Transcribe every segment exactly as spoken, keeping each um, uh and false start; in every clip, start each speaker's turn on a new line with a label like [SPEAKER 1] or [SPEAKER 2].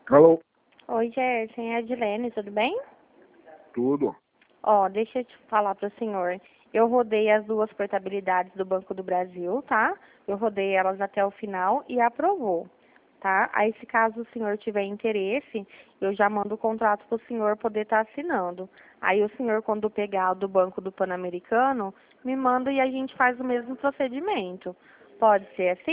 [SPEAKER 1] Alô?
[SPEAKER 2] Oi, Gerson, é a Edilene, tudo bem?
[SPEAKER 1] Tudo.
[SPEAKER 2] Ó, deixa eu te falar para o senhor. Eu rodei as duas portabilidades do Banco do Brasil, tá? Eu rodei elas até o final e aprovou, tá? Aí, se caso o senhor tiver interesse, eu já mando o contrato para o senhor poder estar assinando. Aí, o senhor, quando pegar o do Banco do Pan-Americano, me manda e a gente faz o mesmo procedimento. Pode ser assim?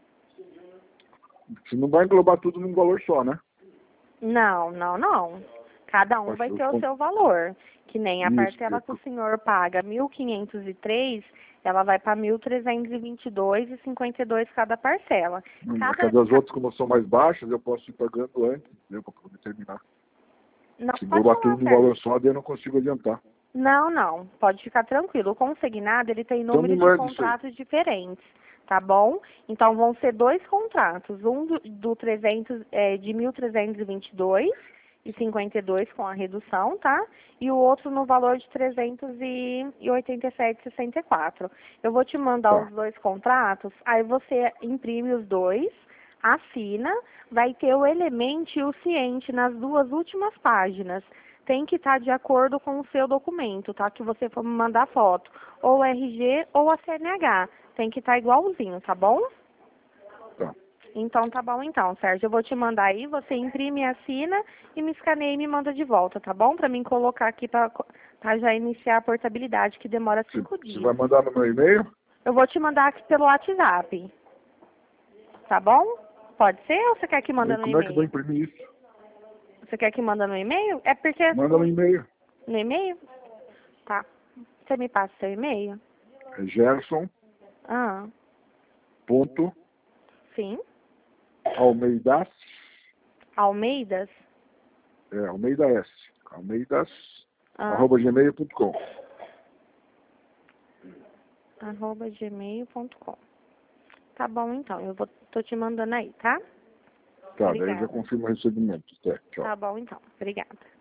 [SPEAKER 1] Você não vai englobar tudo num valor só, né?
[SPEAKER 2] Não, não, não. Cada um
[SPEAKER 1] Mas
[SPEAKER 2] vai
[SPEAKER 1] eu
[SPEAKER 2] ter o
[SPEAKER 1] com-
[SPEAKER 2] seu valor. Que nem a
[SPEAKER 1] Isso.
[SPEAKER 2] parcela que o
[SPEAKER 1] eu-
[SPEAKER 2] senhor paga mil quinhentos e três, ela vai para mil trezentos e vinte e dois e cinquenta e dois cada parcela.
[SPEAKER 1] Mas
[SPEAKER 2] Cada,
[SPEAKER 1] as
[SPEAKER 2] ca-
[SPEAKER 1] outras, como são mais baixas, eu posso ir pagando antes, entendeu? Para poder terminar.
[SPEAKER 2] Não,
[SPEAKER 1] Se
[SPEAKER 2] pode
[SPEAKER 1] englobar
[SPEAKER 2] falar,
[SPEAKER 1] tudo num
[SPEAKER 2] Sérgio.
[SPEAKER 1] valor só, daí eu não consigo adiantar.
[SPEAKER 2] Não, não. Pode ficar tranquilo. O consignado, ele tem
[SPEAKER 1] Então me
[SPEAKER 2] números de
[SPEAKER 1] manda isso aí.
[SPEAKER 2] contratos diferentes, tá bom? Então, vão ser dois contratos. Um do, do trezentos, é, de mil trezentos e vinte e dois e cinquenta e dois com a redução, tá? E o outro no valor de trezentos e oitenta e sete e sessenta e quatro. Eu vou te mandar os
[SPEAKER 1] Tá.
[SPEAKER 2] dois contratos, aí você imprime os dois, assina, vai ter o elemento e o ciente nas duas últimas páginas. Tem que estar de acordo com o seu documento, tá? Que você for me mandar foto. Ou o R G ou a C N H. Tem que estar igualzinho, tá bom?
[SPEAKER 1] Tá.
[SPEAKER 2] Então tá bom então, Sérgio. Eu vou te mandar aí, você imprime, assina e me escaneia e me manda de volta, tá bom? Pra mim colocar aqui pra, pra já iniciar a portabilidade, que demora
[SPEAKER 1] Você,
[SPEAKER 2] cinco
[SPEAKER 1] você
[SPEAKER 2] dias.
[SPEAKER 1] vai mandar no meu e-mail?
[SPEAKER 2] Eu vou te mandar aqui pelo WhatsApp, tá bom? Pode ser ou você quer que manda
[SPEAKER 1] E
[SPEAKER 2] no
[SPEAKER 1] como é que eu vou
[SPEAKER 2] e-mail?
[SPEAKER 1] imprimir isso?
[SPEAKER 2] Você quer que manda no e-mail? É porque
[SPEAKER 1] Manda no
[SPEAKER 2] o-
[SPEAKER 1] e-mail.
[SPEAKER 2] no e-mail? Tá. Você me passa seu e-mail?
[SPEAKER 1] É Gerson
[SPEAKER 2] Ah,
[SPEAKER 1] ponto
[SPEAKER 2] sim.
[SPEAKER 1] Almeidas,
[SPEAKER 2] Almeidas?
[SPEAKER 1] é, Almeida S, Almeidas,
[SPEAKER 2] Ah,
[SPEAKER 1] arroba gmail ponto com.
[SPEAKER 2] arroba gmail ponto com. Tá bom então, eu vou, tô te mandando aí, tá?
[SPEAKER 1] Tá, daí eu já
[SPEAKER 2] Obrigada.
[SPEAKER 1] confirmo o recebimento. Até, tchau.
[SPEAKER 2] Tá bom então, obrigada.